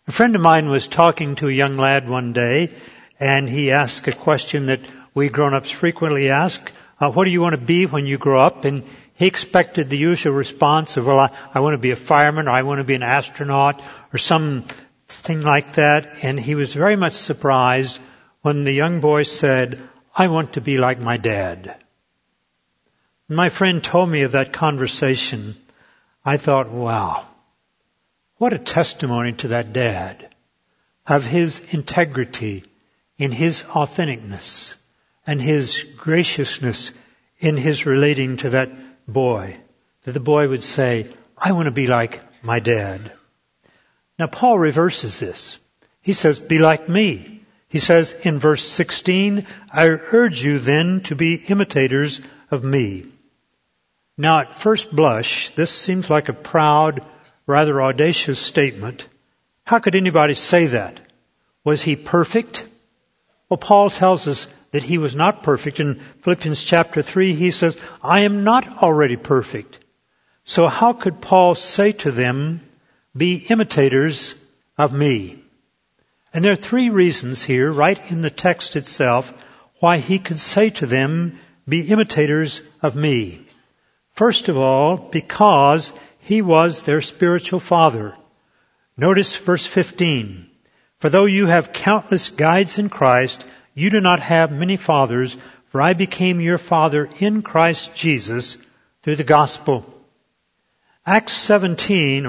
A friend of mine was talking to a young lad one day, and he asked a question that we grown-ups frequently ask, what do you want to be when you grow up? And he expected the usual response of, well, I want to be a fireman, or I want to be an astronaut, or something like that. And he was very much surprised when the young boy said, I want to be like my dad. My friend told me of that conversation. I thought, wow, what a testimony to that dad of his integrity in his authenticness and his graciousness in his relating to that boy. That the boy would say, I want to be like my dad. Now Paul reverses this. He says, be like me. He says in verse 16, I urge you then to be imitators of me. Now at first blush, this seems like a proud, rather audacious statement. How could anybody say that? Was he perfect? Well, Paul tells us that he was not perfect. In Philippians chapter 3, he says, I am not already perfect. So how could Paul say to them, be imitators of me? And there are three reasons here, right in the text itself, why he could say to them, be imitators of me. First of all, because he was their spiritual father. Notice verse 15. For though you have countless guides in Christ, you do not have many fathers, for I became your father in Christ Jesus through the gospel. Acts 18,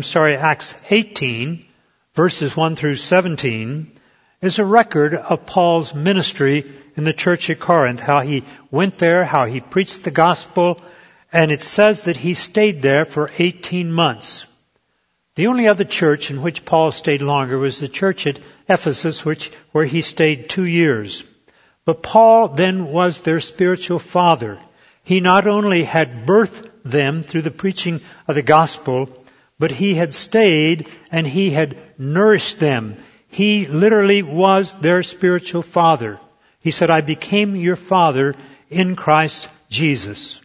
verses 1 through 17, is a record of Paul's ministry in the church at Corinth, how he went there, how he preached the gospel, and it says that he stayed there for 18 months. The only other church in which Paul stayed longer was the church at Ephesus, where he stayed 2 years. But Paul then was their spiritual father. He not only had birthed them through the preaching of the gospel, but he had stayed and he had nourished them. He literally was their spiritual father. He said, I became your father in Christ Jesus.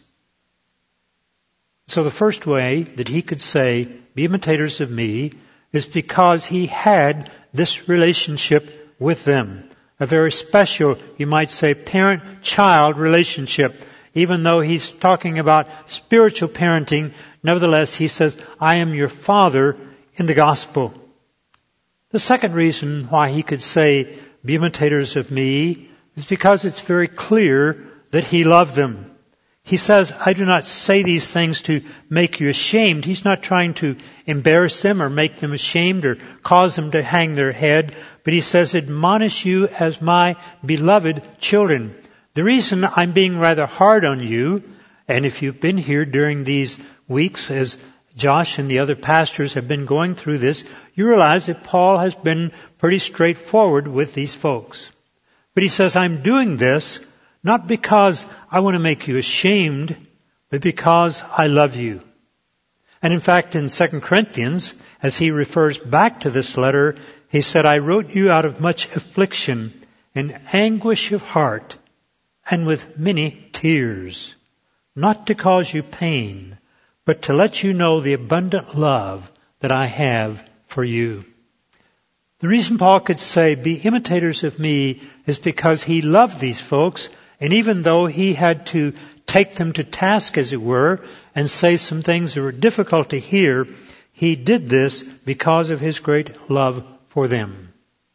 So the first way that he could say, be imitators of me, is because he had this relationship with them. A very special, you might say, parent-child relationship. Even though he's talking about spiritual parenting, nevertheless he says, I am your father in the gospel. The second reason why he could say, be imitators of me, is because it's very clear that he loved them. He says, I do not say these things to make you ashamed. He's not trying to embarrass them or make them ashamed or cause them to hang their head. But he says, admonish you as my beloved children. The reason I'm being rather hard on you, and if you've been here during these weeks as Josh and the other pastors have been going through this, you realize that Paul has been pretty straightforward with these folks. But he says, I'm doing this not because I want to make you ashamed, but because I love you. And in fact, in 2 Corinthians, as he refers back to this letter, he said, I wrote you out of much affliction and anguish of heart and with many tears, not to cause you pain, but to let you know the abundant love that I have for you. The reason Paul could say, be imitators of me, is because he loved these folks. And even though he had to take them to task, as it were, and say some things that were difficult to hear, he did this because of his great love for them.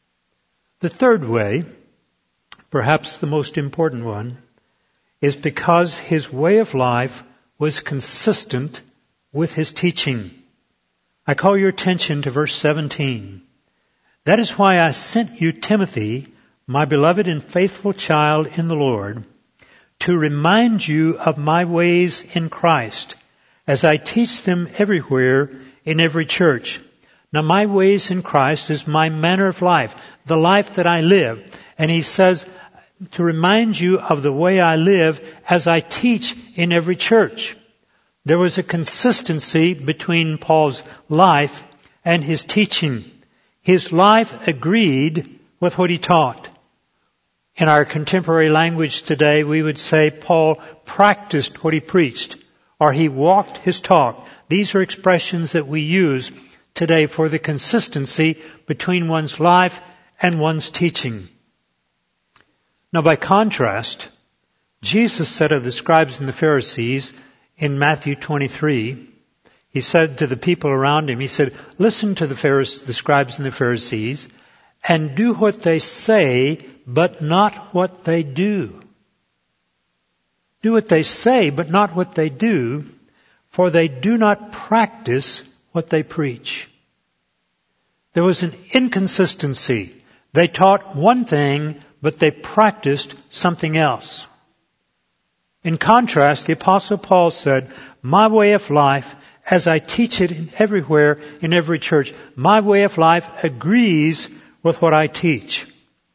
The third way, perhaps the most important one, is because his way of life was consistent with his teaching. I call your attention to verse 17. That is why I sent you Timothy, my beloved and faithful child in the Lord, to remind you of my ways in Christ, as I teach them everywhere in every church. Now my ways in Christ is my manner of life, the life that I live. And he says to remind you of the way I live as I teach in every church. There was a consistency between Paul's life and his teaching. His life agreed with what he taught. In our contemporary language today, we would say Paul practiced what he preached, or he walked his talk. These are expressions that we use today for the consistency between one's life and one's teaching. Now, by contrast, Jesus said of the scribes and the Pharisees in Matthew 23, he said to the people around him, he said, listen to the scribes and the Pharisees, and do what they say, but not what they do. Do what they say, but not what they do, for they do not practice what they preach. There was an inconsistency. They taught one thing, but they practiced something else. In contrast, the Apostle Paul said, my way of life, as I teach it everywhere in every church, my way of life agrees with what I teach.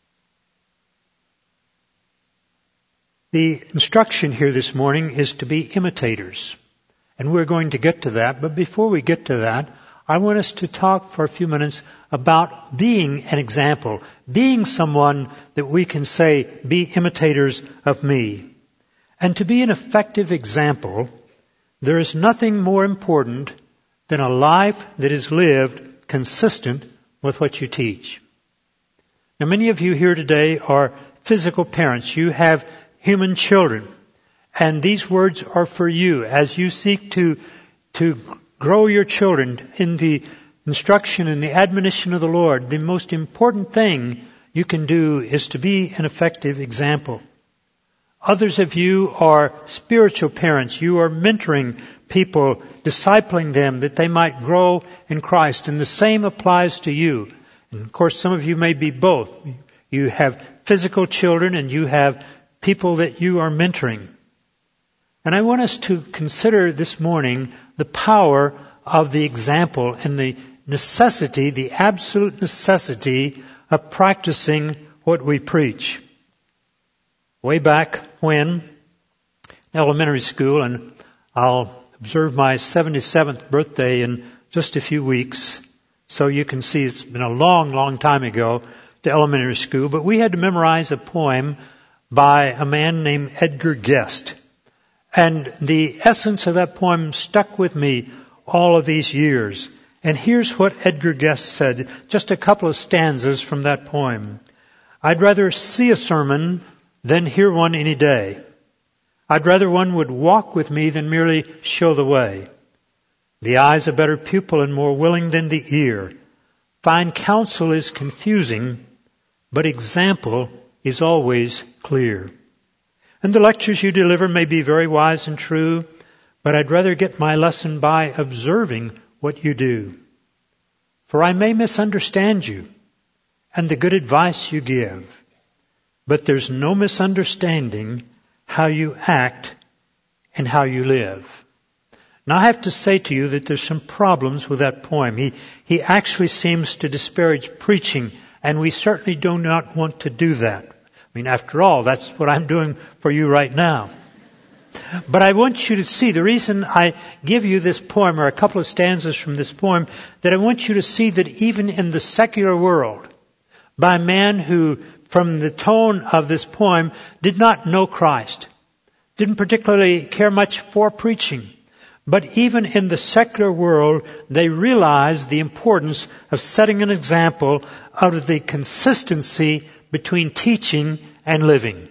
The instruction here this morning is to be imitators. And we're going to get to that. But before we get to that, I want us to talk for a few minutes about being an example. Being someone that we can say, be imitators of me. And to be an effective example, there is nothing more important than a life that is lived consistent with what you teach. Now, many of you here today are physical parents. You have human children. And these words are for you as you seek to grow your children in the instruction and the admonition of the Lord. The most important thing you can do is to be an effective example. Others of you are spiritual parents. You are mentoring people, discipling them that they might grow in Christ. And the same applies to you. And of course, some of you may be both. You have physical children and you have people that you are mentoring. And I want us to consider this morning the power of the example and the necessity, the absolute necessity of practicing what we preach. Way back when, elementary school, and I'll observe my 77th birthday in just a few weeks, so you can see it's been a long, long time ago to elementary school, but we had to memorize a poem by a man named Edgar Guest. And the essence of that poem stuck with me all of these years. And here's what Edgar Guest said, just a couple of stanzas from that poem. I'd rather see a sermon than hear one any day. I'd rather one would walk with me than merely show the way. The eye's a better pupil and more willing than the ear. Fine counsel is confusing, but example is always clear. And the lectures you deliver may be very wise and true, but I'd rather get my lesson by observing what you do. For I may misunderstand you and the good advice you give, but there's no misunderstanding how you act and how you live. Now I have to say to you that there's some problems with that poem. He actually seems to disparage preaching, and we certainly do not want to do that. I mean, after all, that's what I'm doing for you right now. But I want you to see, the reason I give you this poem, or a couple of stanzas from this poem, that I want you to see that even in the secular world, by a man who, from the tone of this poem, did not know Christ, didn't particularly care much for preaching, but even in the secular world, they realized the importance of setting an example out of the consistency between teaching and living.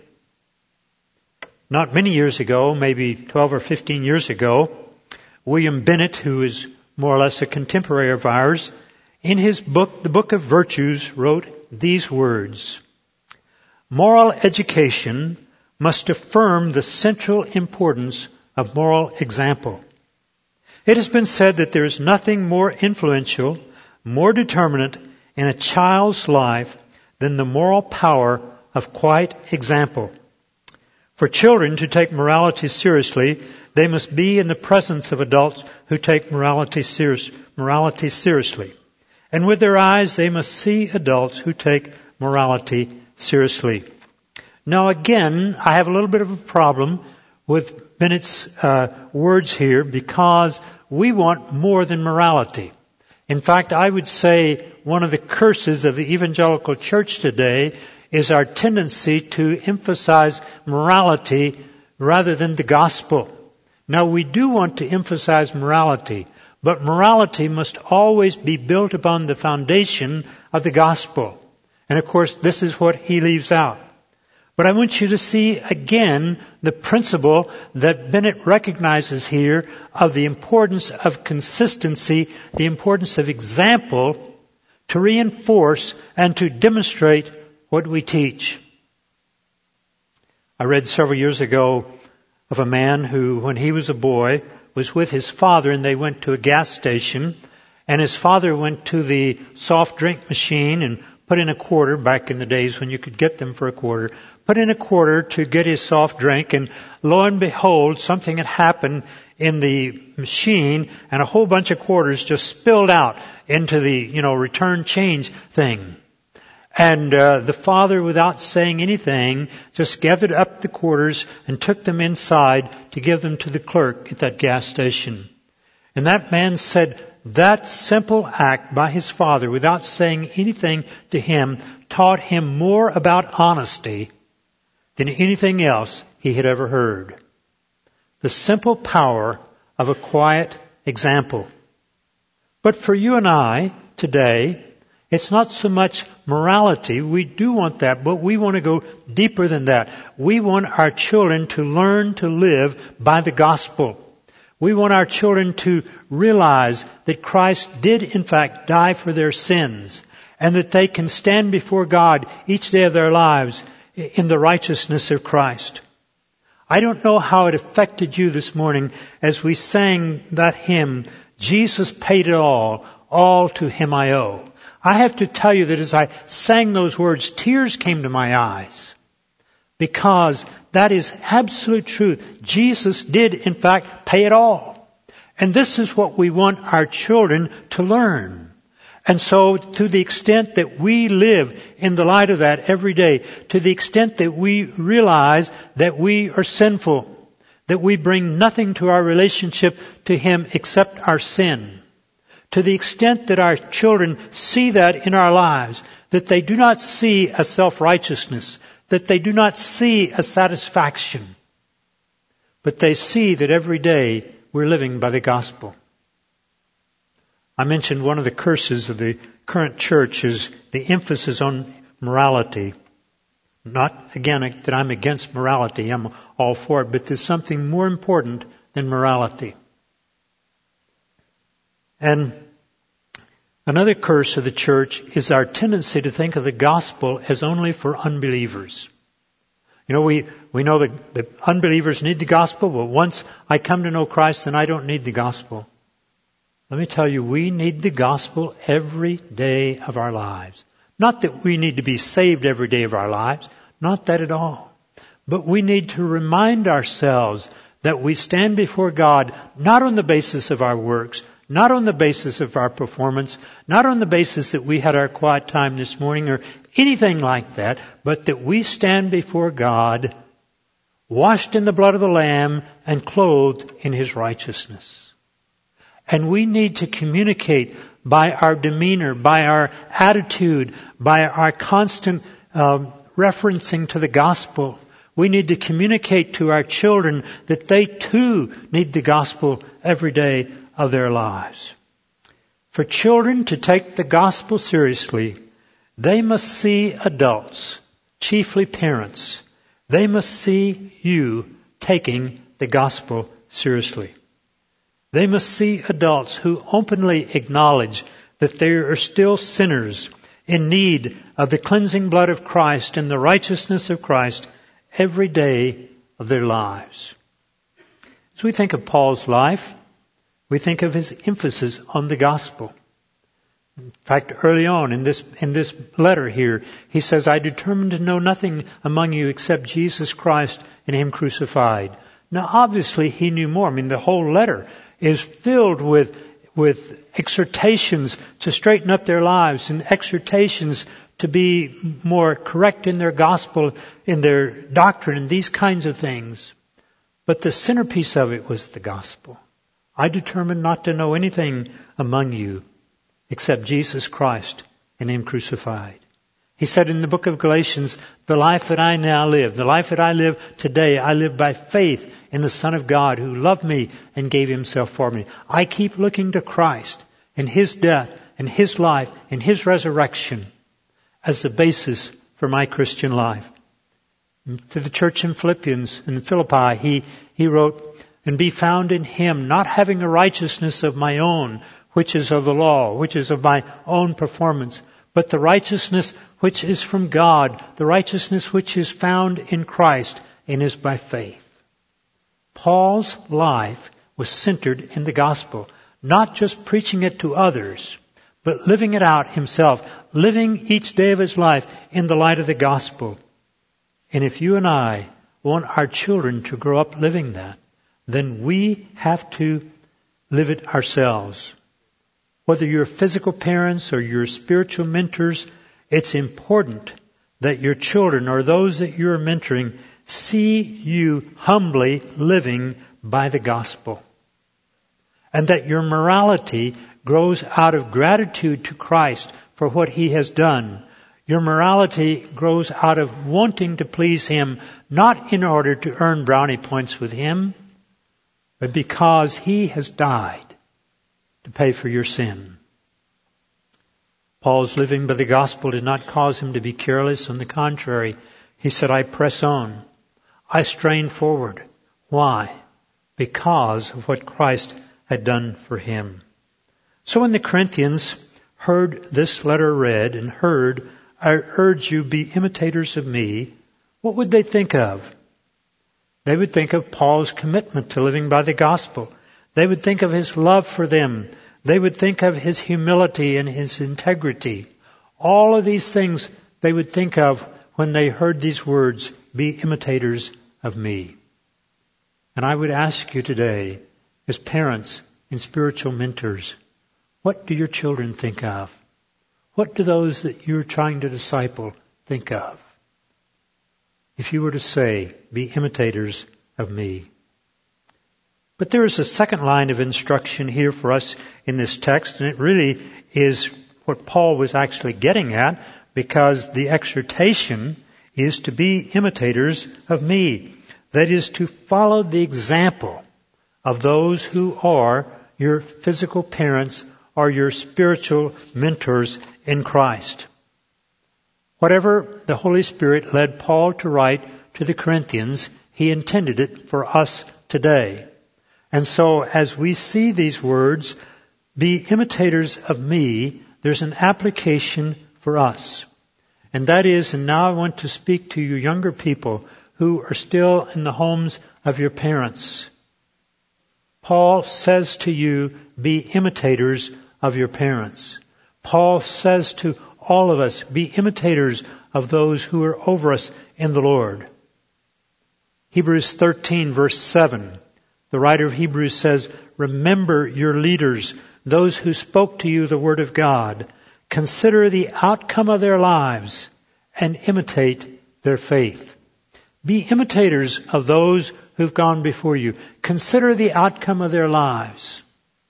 Not many years ago, maybe 12 or 15 years ago, William Bennett, who is more or less a contemporary of ours, in his book, The Book of Virtues, wrote these words: moral education must affirm the central importance of moral example. It has been said that there is nothing more influential, more determinant in a child's life than the moral power of quiet example. For children to take morality seriously, they must be in the presence of adults who take morality seriously. And with their eyes, they must see adults who take morality seriously. Now again, I have a little bit of a problem with Bennett's words here, because we want more than morality. In fact, I would say one of the curses of the evangelical church today is our tendency to emphasize morality rather than the gospel. Now, we do want to emphasize morality, But morality must always be built upon the foundation of the gospel. And of course, this is what he leaves out. But I want you to see again the principle that Bennett recognizes here of the importance of consistency, the importance of example to reinforce and to demonstrate what we teach. I read several years ago of a man who, when he was a boy, was with his father and they went to a gas station, and his father went to the soft drink machine and put in a quarter, back in the days when you could get them for a quarter, put in a quarter to get his soft drink, and lo and behold, something had happened in the machine and a whole bunch of quarters just spilled out into the, return change thing. And the father, without saying anything, just gathered up the quarters and took them inside to give them to the clerk at that gas station. And that man said that simple act by his father, without saying anything to him, taught him more about honesty than anything else he had ever heard. The simple power of a quiet example. But for you and I today, it's not so much morality. We do want that, but we want to go deeper than that. We want our children to learn to live by the gospel. We want our children to realize that Christ did in fact die for their sins, and that they can stand before God each day of their lives in the righteousness of Christ. I don't know how it affected you this morning as we sang that hymn, Jesus paid it all to him I owe. I have to tell you that as I sang those words, tears came to my eyes. Because that is absolute truth. Jesus did, in fact, pay it all. And this is what we want our children to learn. And so, to the extent that we live in the light of that every day, to the extent that we realize that we are sinful, that we bring nothing to our relationship to Him except our sin, to the extent that our children see that in our lives, that they do not see a self-righteousness, that they do not see a satisfaction, but they see that every day we're living by the gospel. I mentioned one of the curses of the current church is the emphasis on morality. Not, again, that I'm against morality, I'm all for it, but there's something more important than morality. And another curse of the church is our tendency to think of the gospel as only for unbelievers. We know that unbelievers need the gospel, but once I come to know Christ, then I don't need the gospel. Let me tell you, we need the gospel every day of our lives. Not that we need to be saved every day of our lives, not that at all. But we need to remind ourselves that we stand before God not on the basis of our works, not on the basis of our performance, not on the basis that we had our quiet time this morning or anything like that, but that we stand before God washed in the blood of the Lamb and clothed in His righteousness. And we need to communicate by our demeanor, by our attitude, by our constant referencing to the gospel. We need to communicate to our children that they too need the gospel every day of their lives. For children to take the gospel seriously, they must see adults, chiefly parents. They must see you taking the gospel seriously. They must see adults who openly acknowledge that they are still sinners in need of the cleansing blood of Christ and the righteousness of Christ every day of their lives. As we think of Paul's life, we think of his emphasis on the gospel. In fact, early on in this letter here, he says, I determined to know nothing among you except Jesus Christ and Him crucified. Now, obviously, he knew more. The whole letter is filled with exhortations to straighten up their lives and exhortations to be more correct in their gospel, in their doctrine, and these kinds of things. But the centerpiece of it was the gospel. I determined not to know anything among you except Jesus Christ and Him crucified. He said in the book of Galatians, the life that I now live, the life that I live today, I live by faith in the Son of God who loved me and gave himself for me. I keep looking to Christ and his death and his life and his resurrection as the basis for my Christian life. To the church in Philippi, he wrote, "And be found in him, not having a righteousness of my own, which is of the law, which is of my own performance, but the righteousness which is from God, the righteousness which is found in Christ and is by faith." Paul's life was centered in the gospel, not just preaching it to others, but living it out himself, living each day of his life in the light of the gospel. And if you and I want our children to grow up living that, then we have to live it ourselves. Whether you're physical parents or you're spiritual mentors, it's important that your children or those that you're mentoring see you humbly living by the gospel. And that your morality grows out of gratitude to Christ for what he has done. Your morality grows out of wanting to please him, not in order to earn brownie points with him, but because he has died to pay for your sin. Paul's living by the gospel did not cause him to be careless. On the contrary, he said, "I press on. I strain forward." Why? Because of what Christ had done for him. So when the Corinthians heard this letter read and heard, "I urge you, be imitators of me," what would they think of? They would think of Paul's commitment to living by the gospel. They would think of his love for them. They would think of his humility and his integrity. All of these things they would think of when they heard these words, "Be imitators of me." And I would ask you today, as parents and spiritual mentors, what do your children think of? What do those that you're trying to disciple think of? If you were to say, "Be imitators of me." But there is a second line of instruction here for us in this text, and it really is what Paul was actually getting at, because the exhortation is to be imitators of me. That is, to follow the example of those who are your physical parents or your spiritual mentors in Christ. Whatever the Holy Spirit led Paul to write to the Corinthians, he intended it for us today. And so as we see these words, "Be imitators of me," there's an application for us. And that is, and now I want to speak to you younger people who are still in the homes of your parents. Paul says to you, be imitators of your parents. Paul says to all of us, be imitators of those who are over us in the Lord. Hebrews 13 verse 7. The writer of Hebrews says, "Remember your leaders, those who spoke to you the word of God. Consider the outcome of their lives and imitate their faith." Be imitators of those who've gone before you. Consider the outcome of their lives.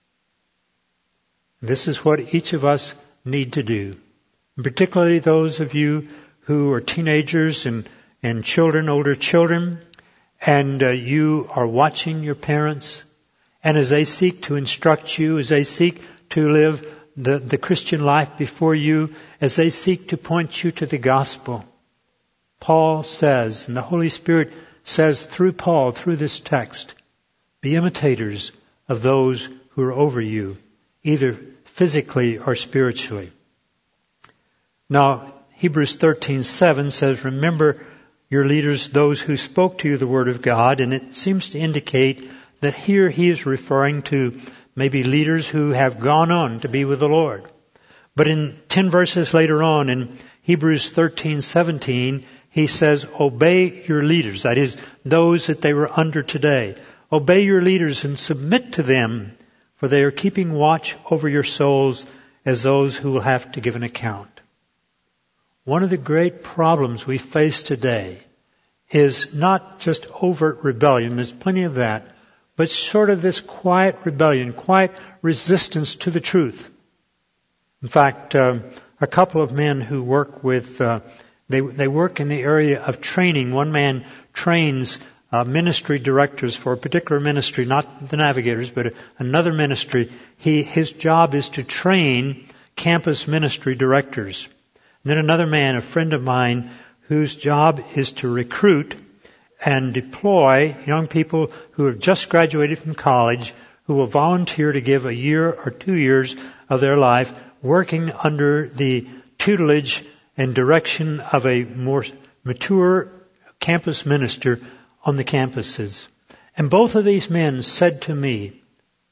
This is what each of us need to do. And particularly those of you who are teenagers and children, older children, and you are watching your parents, and as they seek to instruct you, as they seek to live the Christian life before you, as they seek to point you to the gospel, Paul says, and the Holy Spirit says through Paul, through this text, be imitators of those who are over you, either physically or spiritually. Now, Hebrews 13:7 says, "Remember your leaders, those who spoke to you the word of God," and it seems to indicate that here he is referring to maybe leaders who have gone on to be with the Lord. But in 10 verses later on, in Hebrews 13:17, he says, "Obey your leaders," that is, those that they were under today. "Obey your leaders and submit to them, for they are keeping watch over your souls as those who will have to give an account." One of the great problems we face today is not just overt rebellion, there's plenty of that, but sort of this quiet rebellion, quiet resistance to the truth. In fact, a couple of men who work with, they work in the area of training. One man trains ministry directors for a particular ministry, not the Navigators, but another ministry. His job is to train campus ministry directors. And then another man, a friend of mine, whose job is to recruit and deploy young people who have just graduated from college, who will volunteer to give a year or 2 years of their life working under the tutelage and direction of a more mature campus minister on the campuses. And both of these men said to me,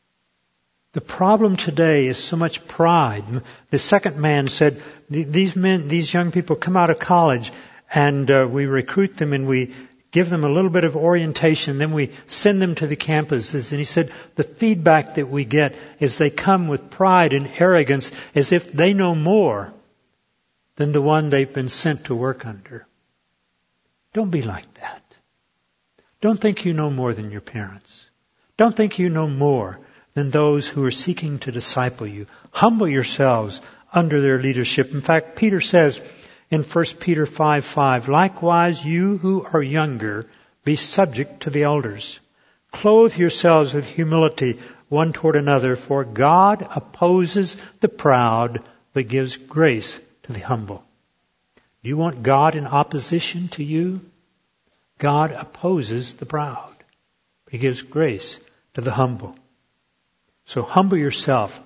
the problem today is so much pride. The second man said, these young people come out of college and we recruit them and we give them a little bit of orientation, then we send them to the campuses. And he said, the feedback that we get is they come with pride and arrogance as if they know more than the one they've been sent to work under. Don't be like that. Don't think you know more than your parents. Don't think you know more than those who are seeking to disciple you. Humble yourselves under their leadership. In fact, Peter says in 1 Peter 5:5, likewise you who are younger, be subject to the elders. Clothe yourselves with humility one toward another, for God opposes the proud, but gives grace to the humble. Do you want God in opposition to you? God opposes the proud, but He gives grace to the humble. So humble yourself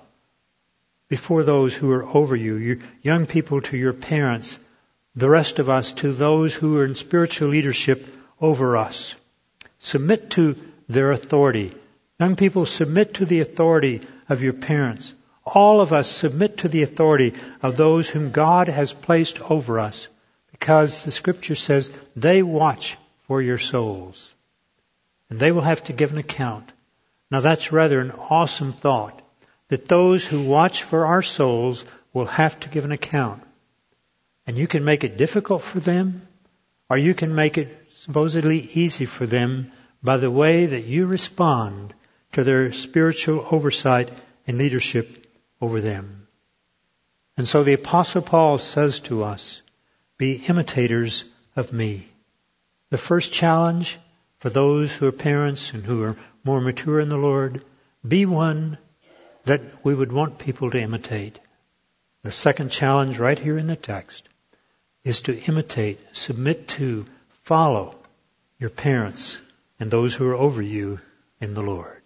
before those who are over you, your young people to your parents, the rest of us to those who are in spiritual leadership over us. Submit to their authority. Young people, submit to the authority of your parents. All of us submit to the authority of those whom God has placed over us, because the Scripture says they watch for your souls, and they will have to give an account. Now that's rather an awesome thought, that those who watch for our souls will have to give an account. And you can make it difficult for them, or you can make it supposedly easy for them by the way that you respond to their spiritual oversight and leadership over them. And so the Apostle Paul says to us, be imitators of me. The first challenge for those who are parents and who are more mature in the Lord, be one that we would want people to imitate. The second challenge right here in the text is to imitate, submit to, follow your parents and those who are over you in the Lord.